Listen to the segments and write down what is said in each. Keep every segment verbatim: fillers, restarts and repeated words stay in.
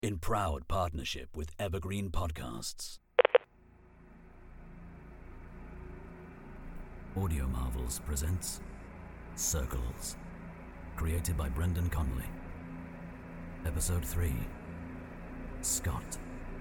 in proud partnership with Evergreen Podcasts. Audio Marvels presents Circles, created by Brendan Connolly. Episode three, Scott.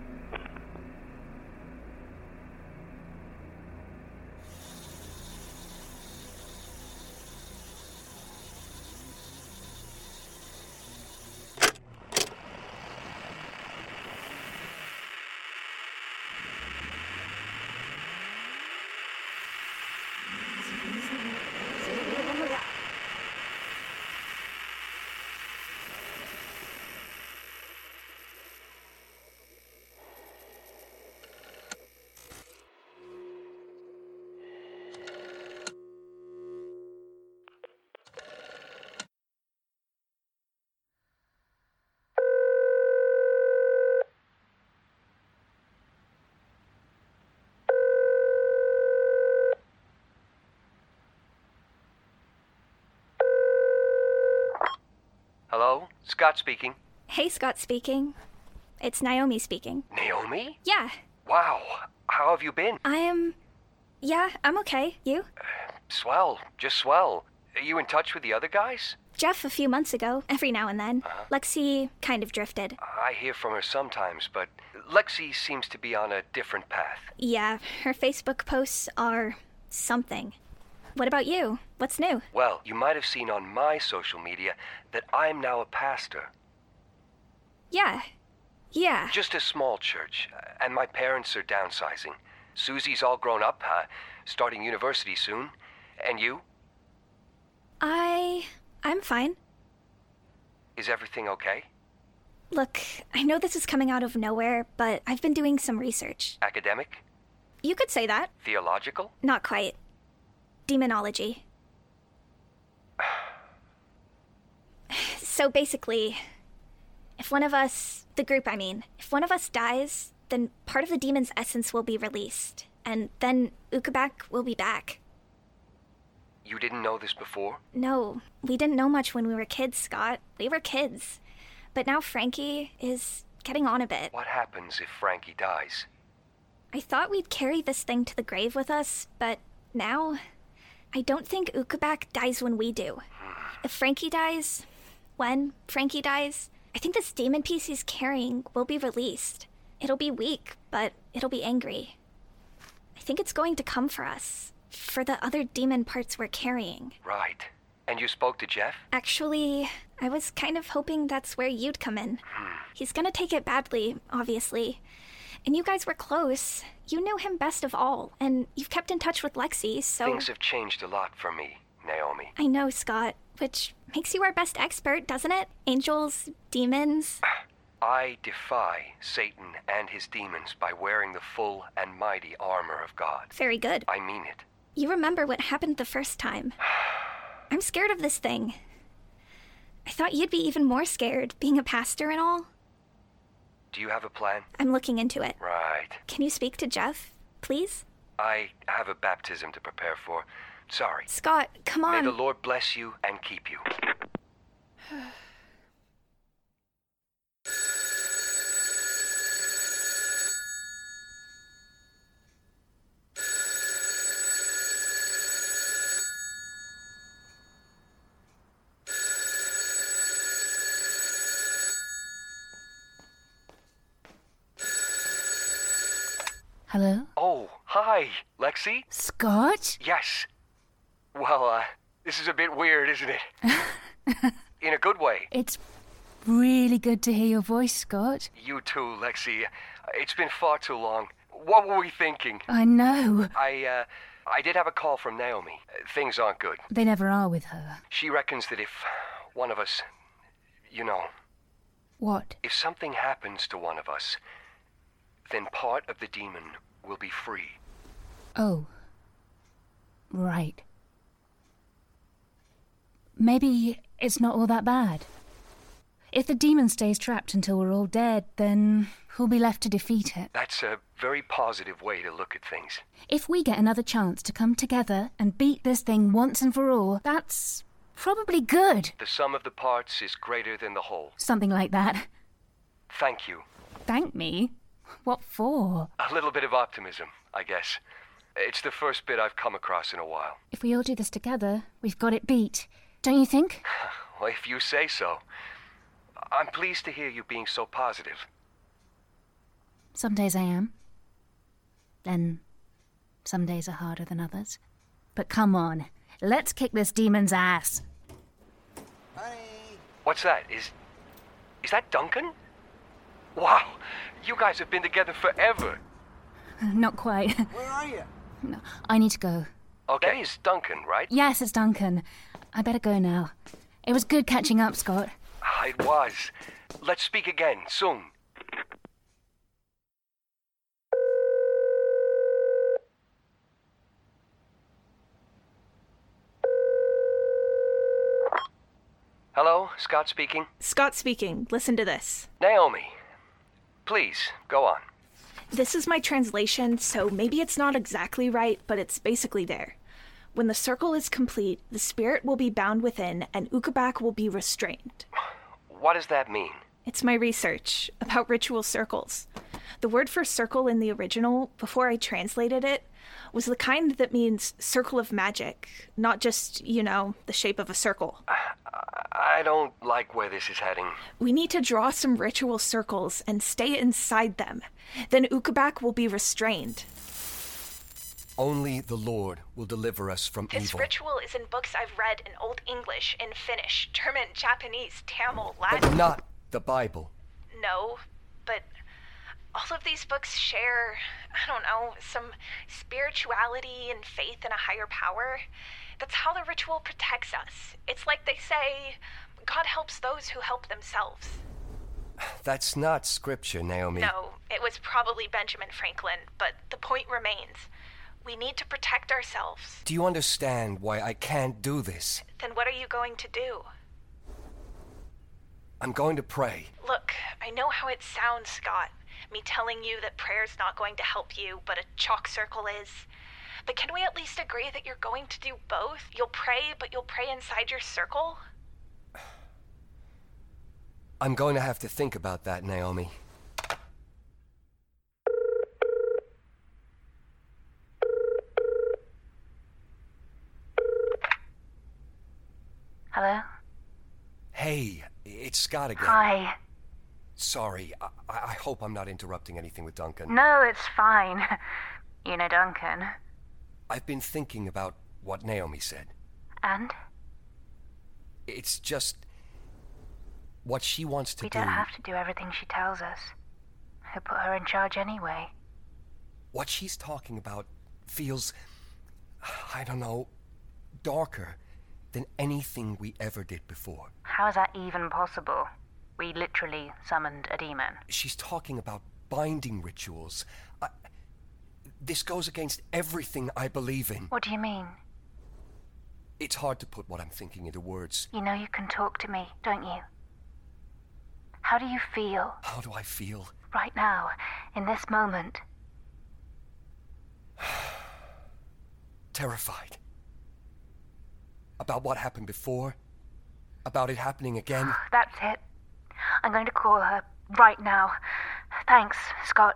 Hello? Scott speaking. Hey, Scott speaking. It's Naomi speaking. Naomi? Yeah. Wow. How have you been? I am... Yeah, I'm okay. You? Uh, swell. Just swell. Are you in touch with the other guys? Jeff a few months ago, every now and then. Uh-huh. Lexi kind of drifted. I hear from her sometimes, but Lexi seems to be on a different path. Yeah, her Facebook posts are something. What about you? What's new? Well, you might have seen on my social media that I'm now a pastor. Yeah. Yeah. Just a small church, and my parents are downsizing. Susie's all grown up, uh, starting university soon. And you? I... I'm fine. Is everything okay? Look, I know this is coming out of nowhere, but I've been doing some research. Academic? You could say that. Theological? Not quite. Demonology. So basically, if one of us, the group I mean, if one of us dies, then part of the demon's essence will be released, and then Ukabak will be back. You didn't know this before? No, we didn't know much when we were kids, Scott. We were kids. But now Frankie is getting on a bit. What happens if Frankie dies? I thought we'd carry this thing to the grave with us, but now... I don't think Ukabak dies when we do. If Frankie dies, when Frankie dies, I think this demon piece he's carrying will be released. It'll be weak, but it'll be angry. I think it's going to come for us, for the other demon parts we're carrying. Right. And you spoke to Jeff? Actually, I was kind of hoping that's where you'd come in. Hmm. He's gonna take it badly, obviously. And you guys were close. You knew him best of all, and you've kept in touch with Lexi, so... Things have changed a lot for me, Naomi. I know, Scott, which makes you our best expert, doesn't it? Angels, demons... I defy Satan and his demons by wearing the full and mighty armor of God. Very good. I mean it. You remember what happened the first time. I'm scared of this thing. I thought you'd be even more scared, being a pastor and all. Do you have a plan? I'm looking into it. Right. Can you speak to Jeff, please? I have a baptism to prepare for. Sorry. Scott, come on. May the Lord bless you and keep you. Hello? Oh, hi, Lexi? Scott? Yes. Well, uh, this is a bit weird, isn't it? In a good way. It's really good to hear your voice, Scott. You too, Lexi. It's been far too long. What were we thinking? I know. I, uh, I did have a call from Naomi. Things aren't good. They never are with her. She reckons that if one of us, you know... What? If something happens to one of us, then part of the demon will be free. Oh. Right. Maybe it's not all that bad. If the demon stays trapped until we're all dead, then who'll be left to defeat it? That's a very positive way to look at things. If we get another chance to come together and beat this thing once and for all, that's probably good. The sum of the parts is greater than the whole. Something like that. thank you. Thank me? What for? A little bit of optimism, I guess. It's the first bit I've come across in a while. If we all do this together, we've got it beat. Don't you think? Well, if you say so. I'm pleased to hear you being so positive. Some days I am. Then some days are harder than others. But come on, let's kick this demon's ass. Honey. What's that? Is is that Duncan? Wow, you guys have been together forever. Not quite. Where are you? No, I need to go. Okay. That is Duncan, right? Yes, it's Duncan. I better go now. It was good catching up, Scott. Ah, it was. Let's speak again, soon. Hello, Scott speaking. Scott speaking. Listen to this. Naomi, please, go on. This is my translation, so maybe it's not exactly right, but it's basically there. When the circle is complete, the spirit will be bound within, and Ukabak will be restrained. What does that mean? It's my research about ritual circles. The word for circle in the original, before I translated it, was the kind that means circle of magic, not just, you know, the shape of a circle. I don't like where this is heading. We need to draw some ritual circles and stay inside them. Then Ukabak will be restrained. Only the Lord will deliver us from This evil. ritual is in books I've read in Old English, in Finnish, German, Japanese, Tamil, Latin. But not the Bible. No, but all of these books share, I don't know, some spirituality and faith in a higher power. That's how the ritual protects us. It's like they say, God helps those who help themselves. That's not scripture, Naomi. No, it was probably Benjamin Franklin, but the point remains. We need to protect ourselves. Do you understand why I can't do this? Then what are you going to do? I'm going to pray. Look, I know how it sounds, Scott. Me telling you that prayer's not going to help you, but a chalk circle is. But can we at least agree that you're going to do both? You'll pray, but you'll pray inside your circle? I'm going to have to think about that, Naomi. Hello? Hey, it's Scott again. Hi. Sorry, I, I hope I'm not interrupting anything with Duncan. No, it's fine. You know Duncan. I've been thinking about what Naomi said. And? It's just what she wants to We do. don't have to do everything she tells us. Who put her in charge anyway? What she's talking about feels, I don't know, darker than anything we ever did before. How is that even possible? We literally summoned a demon. She's talking about binding rituals. I, this goes against everything I believe in. What do you mean? It's hard to put what I'm thinking into words. You know you can talk to me, don't you? How do you feel? How do I feel? Right now, in this moment. Terrified. About what happened before. About it happening again. That's it. I'm going to call her right now. Thanks, Scott.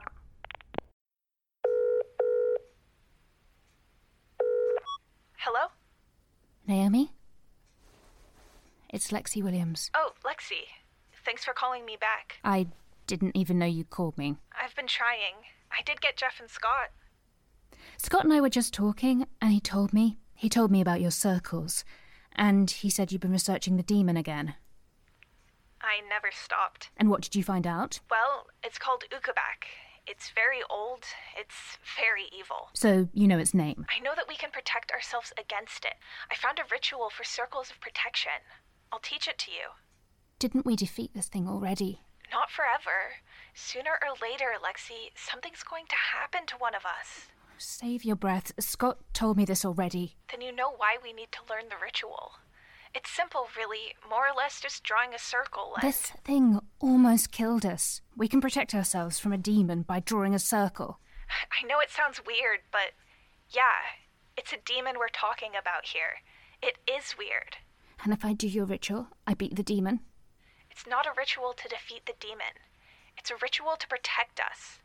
Hello? Naomi? It's Lexi Williams. Oh, Lexi. Thanks for calling me back. I didn't even know you called me. I've been trying. I did get Jeff and Scott. Scott and I were just talking, and he told me. He told me about your circles. And he said you've been researching the demon again. I never stopped. And what did you find out? Well, it's called Ukabak. It's very old. It's very evil. So you know its name. I know that we can protect ourselves against it. I found a ritual for circles of protection. I'll teach it to you. Didn't we defeat this thing already? Not forever. Sooner or later, Lexi, something's going to happen to one of us. Save your breath. Scott told me this already. Then you know why we need to learn the ritual. It's simple, really. More or less just drawing a circle and... This thing almost killed us. We can protect ourselves from a demon by drawing a circle. I know it sounds weird, but yeah, it's a demon we're talking about here. It is weird. And if I do your ritual, I beat the demon? It's not a ritual to defeat the demon. It's a ritual to protect us.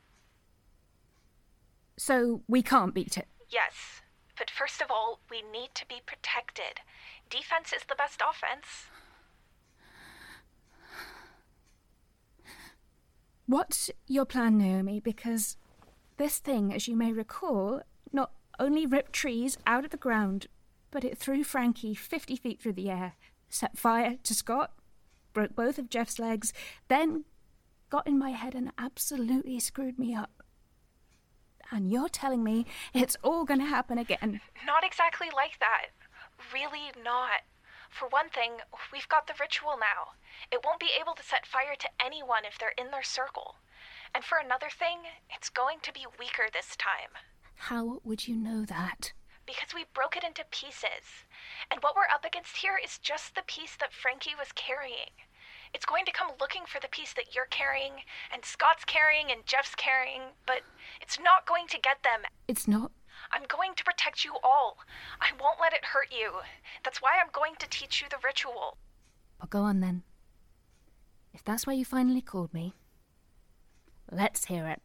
So we can't beat it? Yes, but first of all, we need to be protected. Defense is the best offense. What's your plan, Naomi? Because this thing, as you may recall, not only ripped trees out of the ground, but it threw Frankie fifty feet through the air, set fire to Scott, broke both of Jeff's legs, then got in my head and absolutely screwed me up. And you're telling me it's all gonna happen again? Not exactly like that. Really not. For one thing, we've got the ritual now. It won't be able to set fire to anyone if they're in their circle. And for another thing, it's going to be weaker this time. How would you know that? Because we broke it into pieces. And what we're up against here is just the piece that Frankie was carrying. It's going to come looking for the piece that you're carrying, and Scott's carrying, and Jeff's carrying, but it's not going to get them. It's not? I'm going to protect you all. I won't let it hurt you. That's why I'm going to teach you the ritual. Well, go on then. If that's why you finally called me, let's hear it.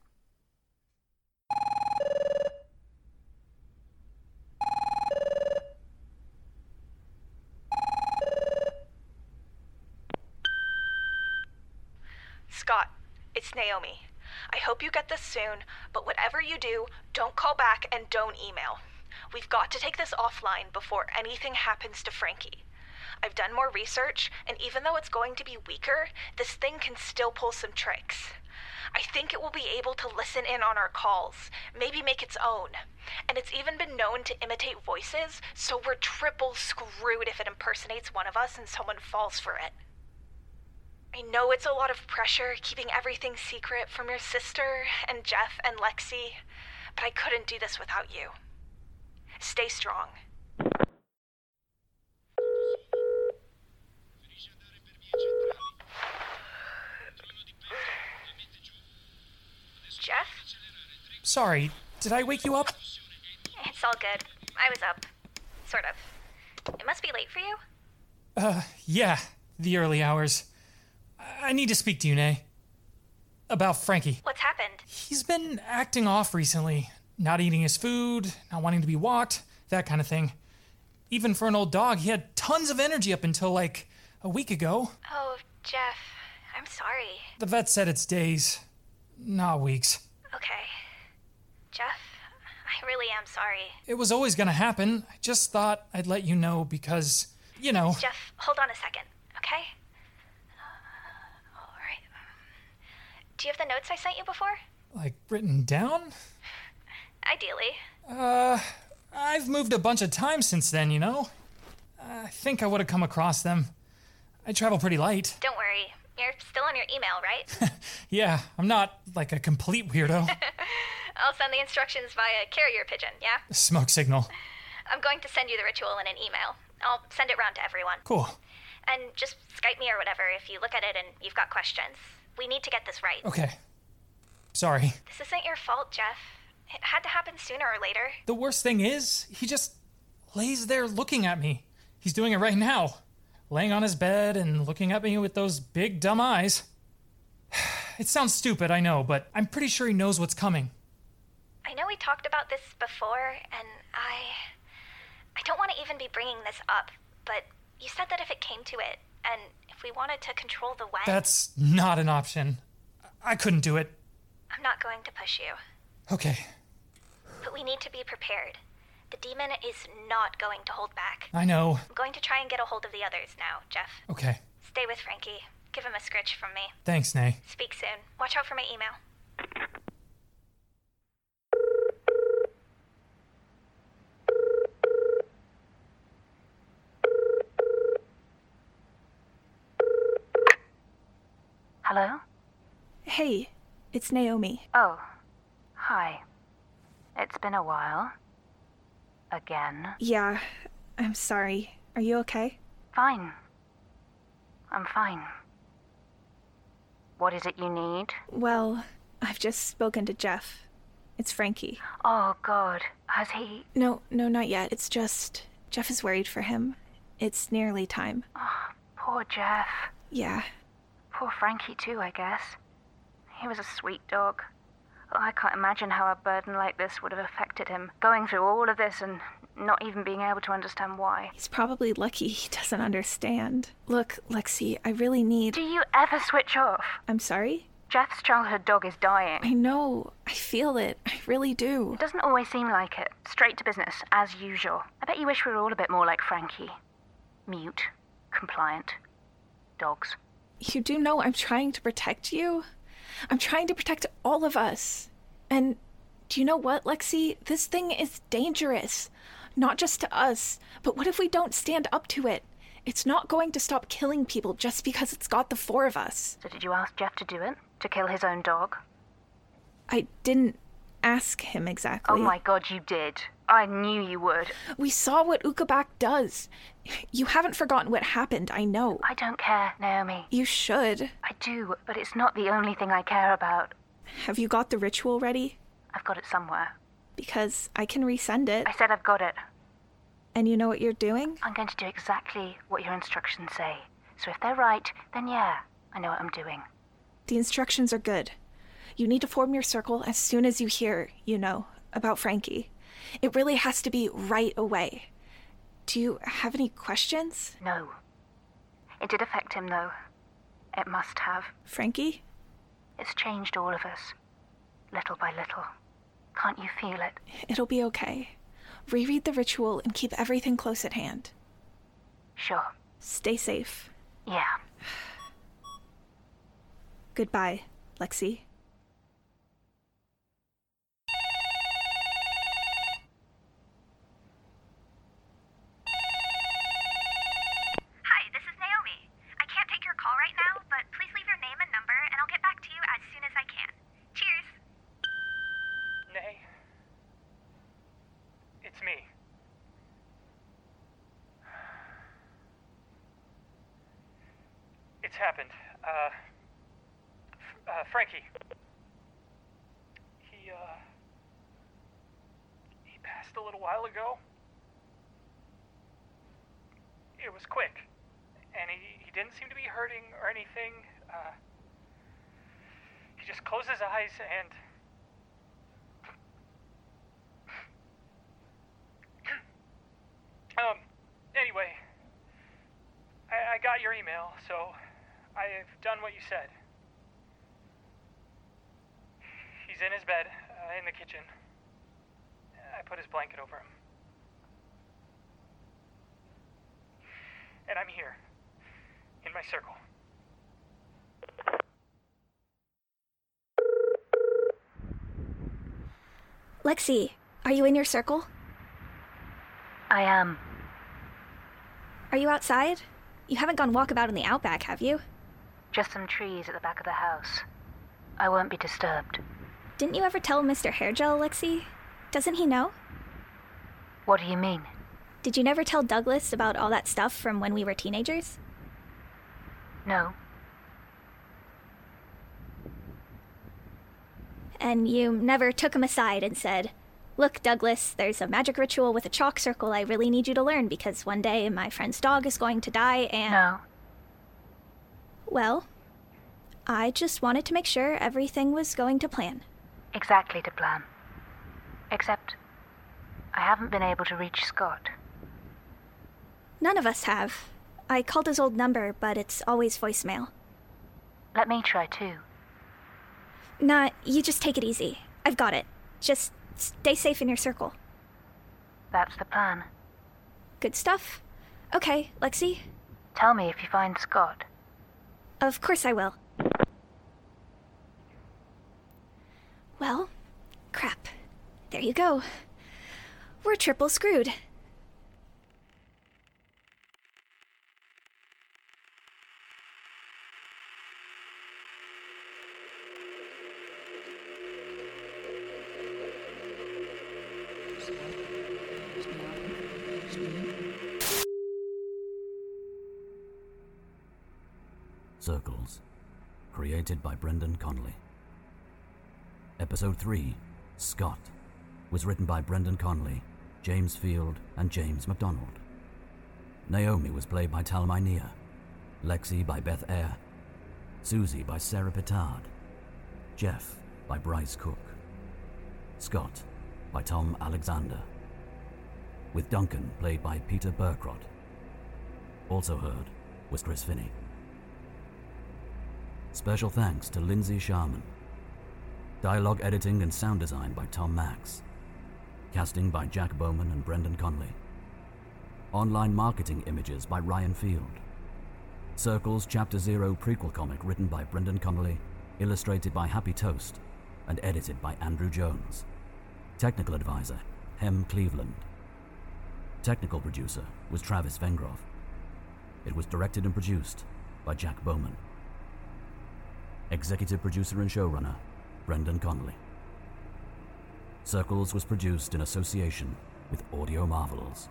Scott, it's Naomi. I hope you get this soon, but whatever you do, don't call back and don't email. We've got to take this offline before anything happens to Frankie. I've done more research, and even though it's going to be weaker, this thing can still pull some tricks. I think it will be able to listen in on our calls, maybe make its own. And it's even been known to imitate voices, so we're triple screwed if it impersonates one of us and someone falls for it. I know it's a lot of pressure keeping everything secret from your sister and Jeff and Lexi, but I couldn't do this without you. Stay strong. Jeff? Sorry, did I wake you up? It's all good. I was up. Sort of. It must be late for you? Uh, yeah, the early hours. I need to speak to you, Nay. About Frankie. What's happened? He's been acting off recently. Not eating his food, not wanting to be walked, that kind of thing. Even for an old dog, he had tons of energy up until, like, a week ago. Oh, Jeff, I'm sorry. The vet said it's days, not weeks. Okay. Jeff, I really am sorry. It was always gonna happen. I just thought I'd let you know because, you know... Jeff, hold on a second, okay? Uh, all right. Do you have the notes I sent you before? Like, written down? Ideally. Uh, I've moved a bunch of times since then, you know? I think I would have come across them. I travel pretty light. Don't worry. You're still on your email, right? Yeah, I'm not, like, a complete weirdo. I'll send the instructions via carrier pigeon, yeah? Smoke signal. I'm going to send you the ritual in an email. I'll send it round to everyone. Cool. And just Skype me or whatever if you look at it and you've got questions. We need to get this right. Okay. Sorry. This isn't your fault, Jeff. It had to happen sooner or later. The worst thing is, he just lays there looking at me. He's doing it right now. Laying on his bed and looking at me with those big dumb eyes. It sounds stupid, I know, but I'm pretty sure he knows what's coming. I know we talked about this before, and I... I don't want to even be bringing this up, but you said that if it came to it, and if we wanted to control the when... That's not an option. I couldn't do it. I'm not going to push you. Okay. But we need to be prepared. The demon is not going to hold back. I know. I'm going to try and get a hold of the others now, Jeff. Okay. Stay with Frankie. Give him a scritch from me. Thanks, Nay. Speak soon. Watch out for my email. Hello? Hey, it's Naomi. Oh, hi. It's been a while. Again. Yeah, I'm sorry. Are you okay? Fine. I'm fine. What is it you need? Well, I've just spoken to Jeff. It's Frankie. Oh, God. Has he... No, no, not yet. It's just... Jeff is worried for him. It's nearly time. Oh, poor Jeff. Yeah. Poor Frankie, too, I guess. He was a sweet dog. Oh, I can't imagine how a burden like this would have affected him, going through all of this and not even being able to understand why. He's probably lucky he doesn't understand. Look, Lexi, I really need... Do you ever switch off? I'm sorry? Jeff's childhood dog is dying. I know. I feel it. I really do. It doesn't always seem like it. Straight to business, as usual. I bet you wish we were all a bit more like Frankie. Mute. Compliant. Dogs. You do know I'm trying to protect you? I'm trying to protect all of us. And do you know what, Lexi? This thing is dangerous. Not just to us, but what if we don't stand up to it? It's not going to stop killing people just because it's got the four of us. So did you ask Jeff to do it? To kill his own dog? I didn't ask him exactly. Oh my god, you did. I knew you would. We saw what Ukabak does. You haven't forgotten what happened, I know. I don't care, Naomi. You should. I do, but it's not the only thing I care about. Have you got the ritual ready? I've got it somewhere. Because I can resend it. I said I've got it. And you know what you're doing? I'm going to do exactly what your instructions say. So if they're right, then yeah, I know what I'm doing. The instructions are good. You need to form your circle as soon as you hear, you know, about Frankie. It really has to be right away. Do you have any questions? No. It did affect him, though. It must have. Frankie? It's changed all of us. Little by little. Can't you feel it? It'll be okay. Reread the ritual and keep everything close at hand. Sure. Stay safe. Yeah. Goodbye, Lexi. Hi, this is Naomi. I can't take your call right now, but please leave your name and number, and I'll get back to you as soon as I can. Cheers. Nay. It's me. It's happened. Uh... Uh, Frankie. He, uh... He passed a little while ago. It was quick. And he, he didn't seem to be hurting or anything. Uh... He just closed his eyes and... um, anyway. I, I got your email, so I've done what you said. He's in his bed, uh, in the kitchen. I put his blanket over him. And I'm here, in my circle. Lexi, are you in your circle? I am. Are you outside? You haven't gone walkabout in the outback, have you? Just some trees at the back of the house. I won't be disturbed. Didn't you ever tell Mister Hairgel, Lexi? Doesn't he know? What do you mean? Did you never tell Douglas about all that stuff from when we were teenagers? No. And you never took him aside and said, "Look, Douglas, there's a magic ritual with a chalk circle I really need you to learn because one day my friend's dog is going to die and..." No. Well, I just wanted to make sure everything was going to plan. Exactly to plan. Except, I haven't been able to reach Scott. None of us have. I called his old number, but it's always voicemail. Let me try too. Nah, you just take it easy. I've got it. Just stay safe in your circle. That's the plan. Good stuff. Okay, Lexi? Tell me if you find Scott. Of course I will. Well, crap. There you go. We're triple screwed. Circles, created by Brendan Connolly. Episode three, Scott, was written by Brendan Connolly, James Field, and James MacDonald. Naomi was played by Talmai Nia, Lexi by Beth Eyre, Susie by Sarah Petard, Jeff by Bryce Cook. Scott by Tom Alexander. With Duncan played by Peter Burkrot. Also heard was Chris Finney. Special thanks to Lindsay Sharman. Dialogue editing and sound design by Tom Max. Casting by Jack Bowman and Brendan Conley. Online marketing images by Ryan Field. Circles Chapter Zero prequel comic written by Brendan Connolly, illustrated by Happy Toast, and edited by Andrew Jones. Technical advisor, Hem Cleveland. Technical producer was Travis Vengroff. It was directed and produced by Jack Bowman. Executive producer and showrunner, Brendan Connolly. Circles was produced in association with Audio Marvels.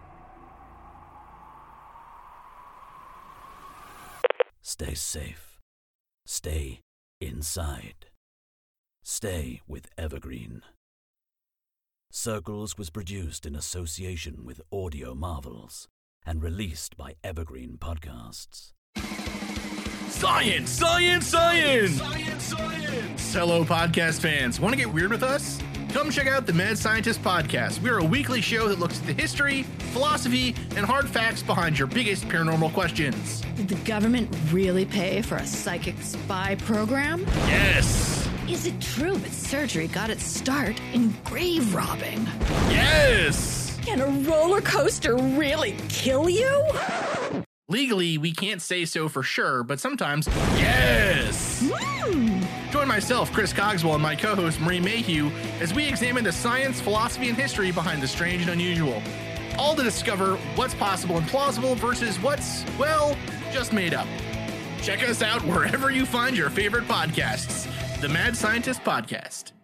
Stay safe. Stay inside. Stay with Evergreen. Circles was produced in association with Audio Marvels and released by Evergreen Podcasts. Science! Science! Science! Science! Science! Hello, podcast fans. Want to get weird with us? Come check out the Mad Scientist Podcast. We're a weekly show that looks at the history, philosophy, and hard facts behind your biggest paranormal questions. Did the government really pay for a psychic spy program? Yes! Is it true that surgery got its start in grave robbing? Yes! Can a roller coaster really kill you? Legally, we can't say so for sure, but sometimes, yes! Mm. Join myself, Chris Cogswell, and my co-host, Marie Mayhew, as we examine the science, philosophy, and history behind the strange and unusual. All to discover what's possible and plausible versus what's, well, just made up. Check us out wherever you find your favorite podcasts. The Mad Scientist Podcast.